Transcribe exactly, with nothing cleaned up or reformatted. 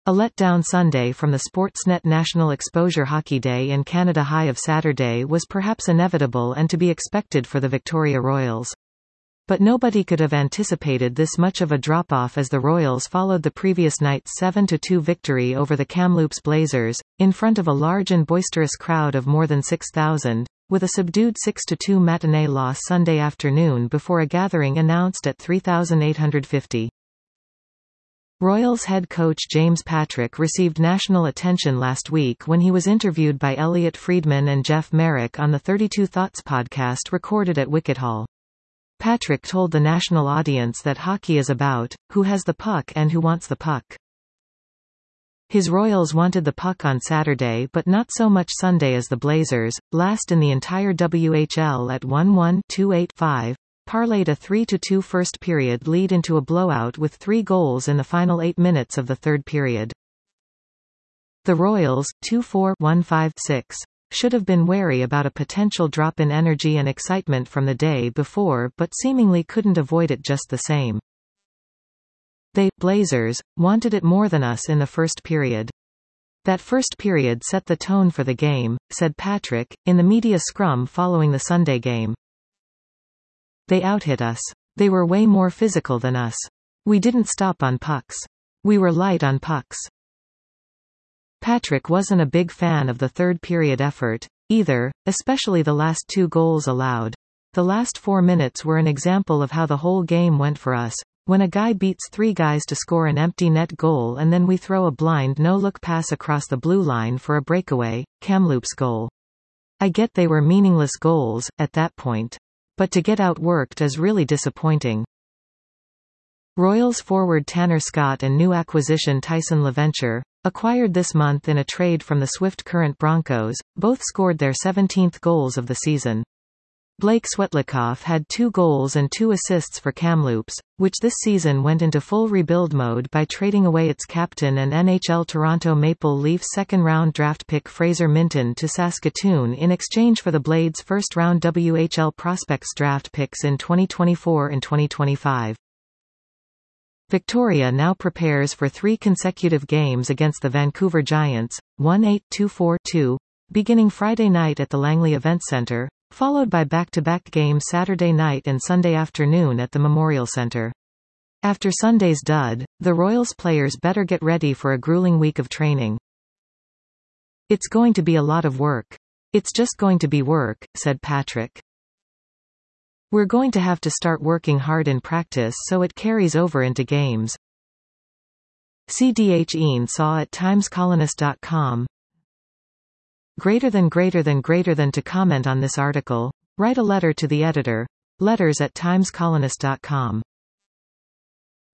A letdown Sunday from the Sportsnet National Exposure Hockey Day and Canada high of Saturday was perhaps inevitable and to be expected for the Victoria Royals. But nobody could have anticipated this much of a drop-off as the Royals followed the previous night's seven to two victory over the Kamloops Blazers, in front of a large and boisterous crowd of more than six thousand, with a subdued six to two matinee loss Sunday afternoon before a gathering announced at three thousand eight hundred fifty. Royals head coach James Patrick received national attention last week when he was interviewed by Elliot Friedman and Jeff Merrick on the thirty-two Thoughts podcast recorded at Wicket Hall. Patrick told the national audience that hockey is about who has the puck and who wants the puck. His Royals wanted the puck on Saturday but not so much Sunday as the Blazers, last in the entire W H L at one one two eight five, parlayed a three to two first period lead into a blowout with three goals in the final eight minutes of the third period. The Royals, two four one five six, should have been wary about a potential drop in energy and excitement from the day before but seemingly couldn't avoid it just the same. They, Blazers, wanted it more than us in the first period. That first period set the tone for the game, said Patrick, in the media scrum following the Sunday game. They outhit us. They were way more physical than us. We didn't stop on pucks. We were light on pucks. Patrick wasn't a big fan of the third period effort, either, especially the last two goals allowed. The last four minutes were an example of how the whole game went for us, when a guy beats three guys to score an empty net goal and then we throw a blind no-look pass across the blue line for a breakaway, Kamloops goal. I get they were meaningless goals, at that point. But to get outworked is really disappointing. Royals forward Tanner Scott and new acquisition Tyson LaVenture, acquired this month in a trade from the Swift Current Broncos, both scored their seventeenth goals of the season. Blake Swetlikoff had two goals and two assists for Kamloops, which this season went into full rebuild mode by trading away its captain and N H L Toronto Maple Leafs second-round draft pick Fraser Minton to Saskatoon in exchange for the Blades' first-round W H L prospects draft picks in twenty twenty-four and twenty twenty-five. Victoria now prepares for three consecutive games against the Vancouver Giants, one eight two four two, beginning Friday night at the Langley Event Centre, followed by back-to-back games Saturday night and Sunday afternoon at the Memorial Centre. After Sunday's dud, the Royals players better get ready for a grueling week of training. It's going to be a lot of work. It's just going to be work, said Patrick. We're going to have to start working hard in practice so it carries over into games. C D H Ian saw at times colonist dot com. Greater than greater than greater than to comment on this article, write a letter to the editor, letters at times colonist dot com.